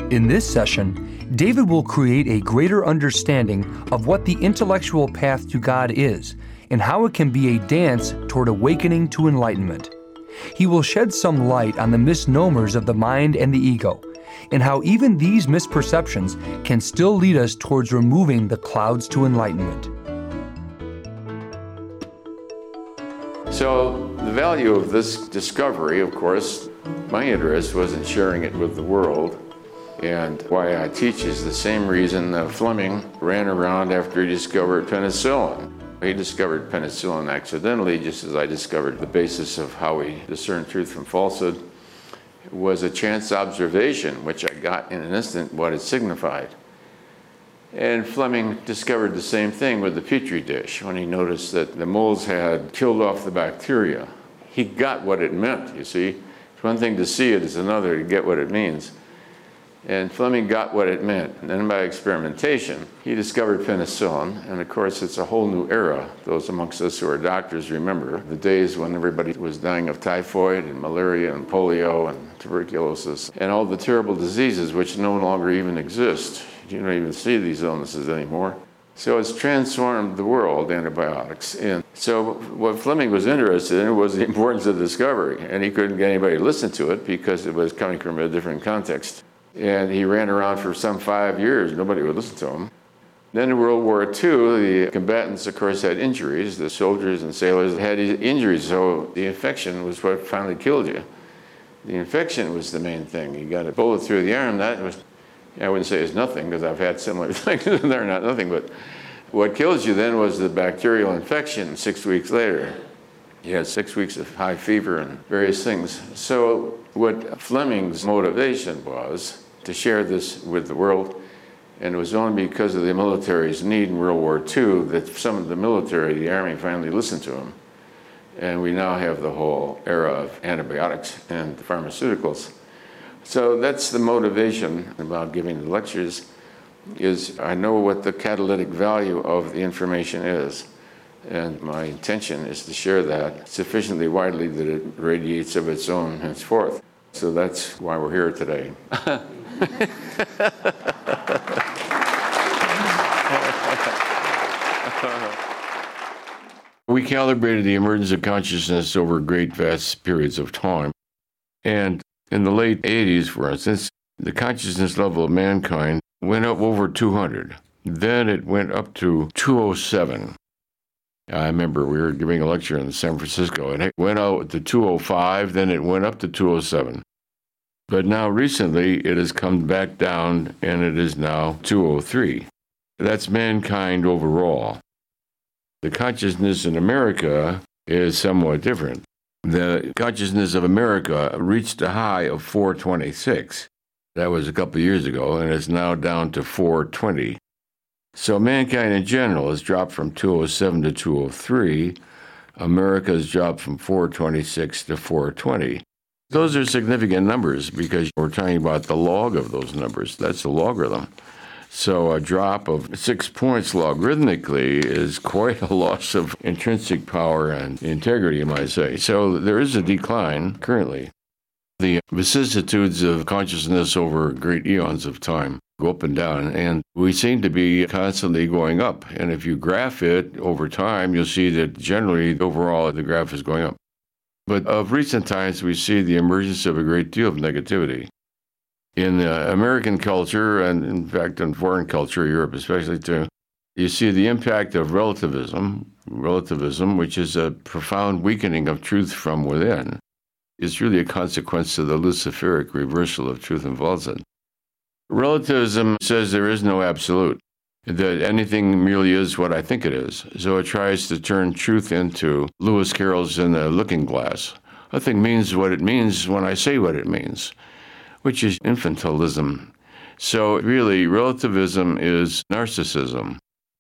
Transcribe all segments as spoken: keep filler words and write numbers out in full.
In this session, David will create a greater understanding of what the intellectual path to God is and how it can be a dance toward awakening to enlightenment. He will shed some light on the misnomers of the mind and the ego, and how even these misperceptions can still lead us towards removing the clouds to enlightenment. So the value of this discovery, of course, my interest was in sharing it with the world. And why I teach is the same reason that Fleming ran around after he discovered penicillin. He discovered penicillin accidentally, just as I discovered the basis of how we discern truth from falsehood. It was a chance observation, which I got in an instant what it signified. And Fleming discovered the same thing with the Petri dish when he noticed that the moles had killed off the bacteria. He got what it meant, you see. It's one thing to see it, it's another to get what it means. And Fleming got what it meant. And then by experimentation, he discovered penicillin. And of course, it's a whole new era. Those amongst us who are doctors remember the days when everybody was dying of typhoid and malaria and polio and tuberculosis and all the terrible diseases which no longer even exist. You don't even see these illnesses anymore. So it's transformed the world, antibiotics. And so what Fleming was interested in was the importance of discovery. And he couldn't get anybody to listen to it because it was coming from a different context. And he ran around for some five years. Nobody would listen to him. Then in World War Two, the combatants, of course, had injuries. The soldiers and sailors had injuries, so the infection was what finally killed you. The infection was the main thing. You got a bullet through the arm. That was, I wouldn't say it's nothing, because I've had similar things. They're not nothing, but what kills you then was the bacterial infection six weeks later. You had six weeks of high fever and various things. So what Fleming's motivation was to share this with the world, and it was only because of the military's need in World War Two that some of the military, the Army, finally listened to him. And we now have the whole era of antibiotics and pharmaceuticals. So that's the motivation about giving the lectures, is I know what the catalytic value of the information is. And my intention is to share that sufficiently widely that it radiates of its own henceforth. So that's why we're here today. We calibrated the emergence of consciousness over great vast periods of time. And in the late eighties, for instance, the consciousness level of mankind went up over two hundred. Then it went up to two oh seven. I remember we were giving a lecture in San Francisco, and it went out to two oh five, then it went up to two oh seven. But now recently it has come back down, and it is now two oh three. That's mankind overall. The consciousness in America is somewhat different. The consciousness of America reached a high of four twenty-six. That was a couple of years ago, and it's now down to four twenty. So mankind in general has dropped from two oh seven to two oh three. America has dropped from four twenty-six to four twenty. Those are significant numbers because we're talking about the log of those numbers. That's the logarithm. So a drop of six points logarithmically is quite a loss of intrinsic power and integrity, you might say. So there is a decline currently. The vicissitudes of consciousness over great eons of time go up and down, and we seem to be constantly going up. And if you graph it over time, you'll see that generally, overall, the graph is going up. But of recent times, we see the emergence of a great deal of negativity. In uh, American culture, and in fact in foreign culture, Europe especially too, you see the impact of relativism, relativism, which is a profound weakening of truth from within. It's really a consequence of the Luciferic reversal of truth and falsehood. Relativism says there is no absolute, that anything merely is what I think it is. So it tries to turn truth into Lewis Carroll's In the Looking Glass. A thing means what it means when I say what it means, which is infantilism. So really, relativism is narcissism.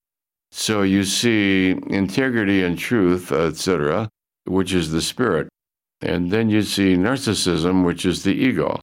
So you see integrity and truth, et cetera, which is the spirit. And then you see narcissism, which is the ego.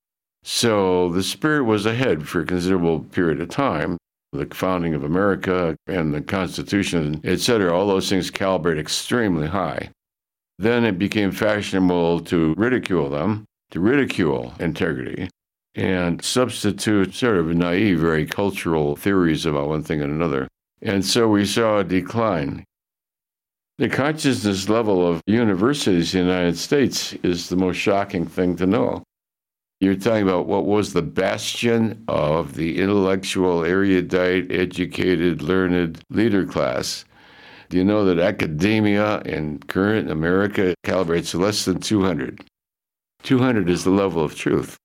So the spirit was ahead for a considerable period of time. The founding of America and the Constitution, et cetera, all those things calibrate extremely high. Then it became fashionable to ridicule them, to ridicule integrity. and substitute sort of naive, very cultural theories about one thing and another. And so we saw a decline. The consciousness level of universities in the United States is the most shocking thing to know. You're talking about what was the bastion of the intellectual, erudite, educated, learned leader class. Do you know that academia in current America calibrates less than two hundred? two hundred is the level of truth.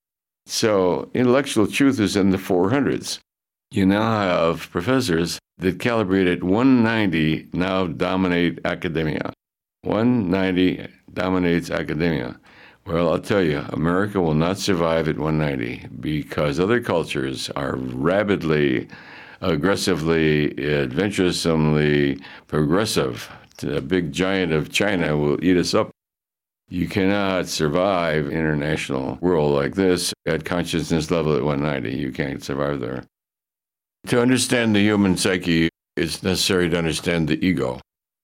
So intellectual truth is in the four hundreds. You now have professors that calibrate at one ninety now dominate academia. one ninety dominates academia. Well, I'll tell you, America will not survive at one ninety because other cultures are rapidly, aggressively, adventuresomely progressive. The big giant of China will eat us up. You cannot survive in an international world like this at consciousness level at one ninety. You can't survive there. To understand the human psyche, it's necessary to understand the ego.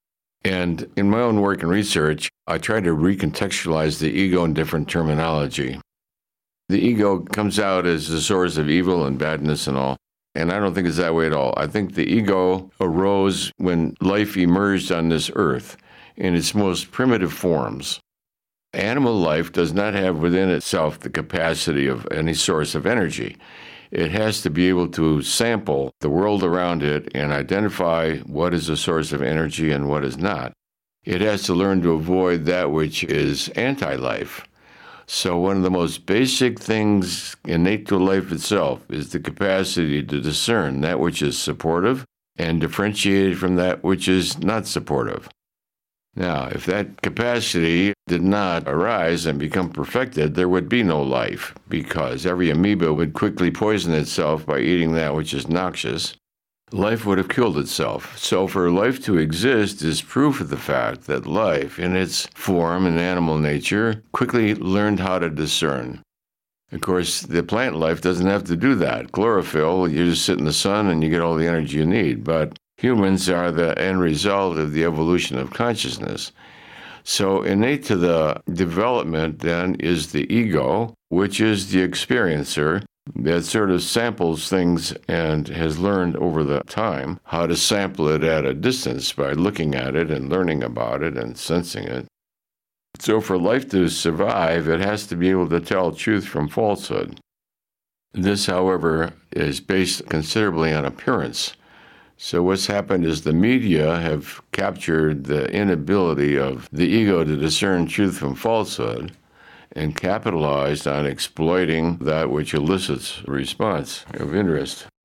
And in my own work and research, I try to recontextualize the ego in different terminology. The ego comes out as the source of evil and badness and all, and I don't think it's that way at all. I think the ego arose when life emerged on this earth in its most primitive forms. Animal life does not have within itself the capacity of any source of energy. It has to be able to sample the world around it and identify what is a source of energy and what is not. It has to learn to avoid that which is anti-life. So one of the most basic things innate to life itself is the capacity to discern that which is supportive and differentiate it from that which is not supportive. Now, if that capacity did not arise and become perfected, there would be no life, because every amoeba would quickly poison itself by eating that which is noxious. Life would have killed itself. So for life to exist is proof of the fact that life, in its form and animal nature, quickly learned how to discern. Of course, the plant life doesn't have to do that. Chlorophyll, you just sit in the sun and you get all the energy you need, but humans are the end result of the evolution of consciousness. So innate to the development, then, is the ego, which is the experiencer that sort of samples things and has learned over the time how to sample it at a distance by looking at it and learning about it and sensing it. So for life to survive, it has to be able to tell truth from falsehood. This, however, is based considerably on appearance. So what's happened is the media have captured the inability of the ego to discern truth from falsehood and capitalized on exploiting that which elicits a response of interest.